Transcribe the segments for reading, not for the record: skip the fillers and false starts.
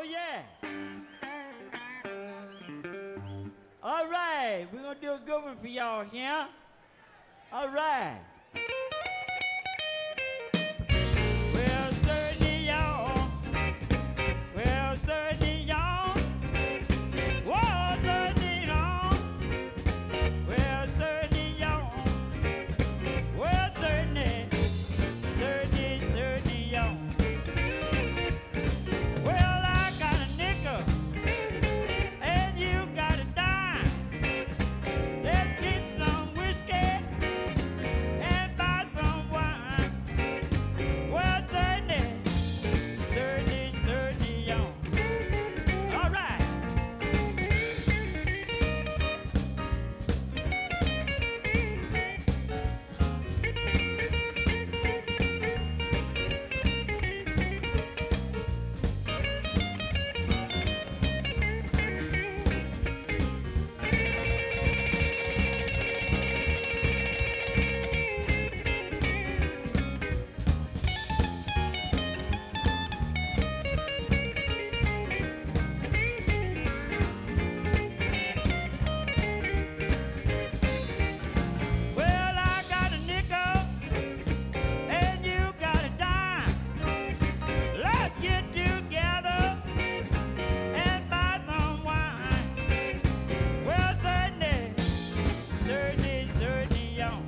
yeah. All right, we're gonna do a good one for y'all here. All right. Well, certainly y'all. Well, certainly y'all. Whoa, certainly y'all. Well, certainly y'all. Well, certainly, certainly y'all. Well, I got a nickel and you got a dime. Let's get some whiskey and buy some wine. Well, certainly y'all. All right. Well, I got a nickel and you got a dime. Let's get together and buy some wine. Well, certainly y'all.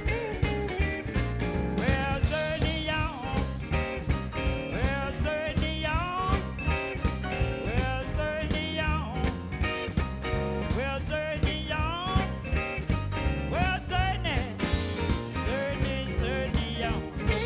Well, certainly y'all. Well, certainly y'all. Well, certainly y'all. Well, certainly y'all. Well, certainly y'all.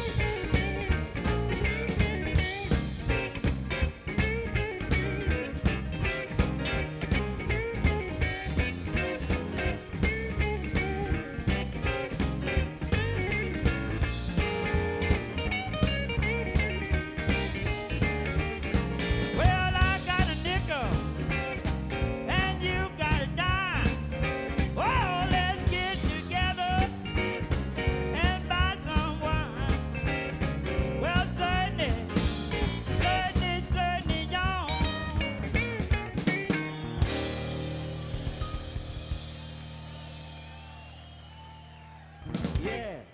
Well, I got a nickel and you got a dime. Oh, let's get together and buy some wine. Well, certainly y'all. Yeah.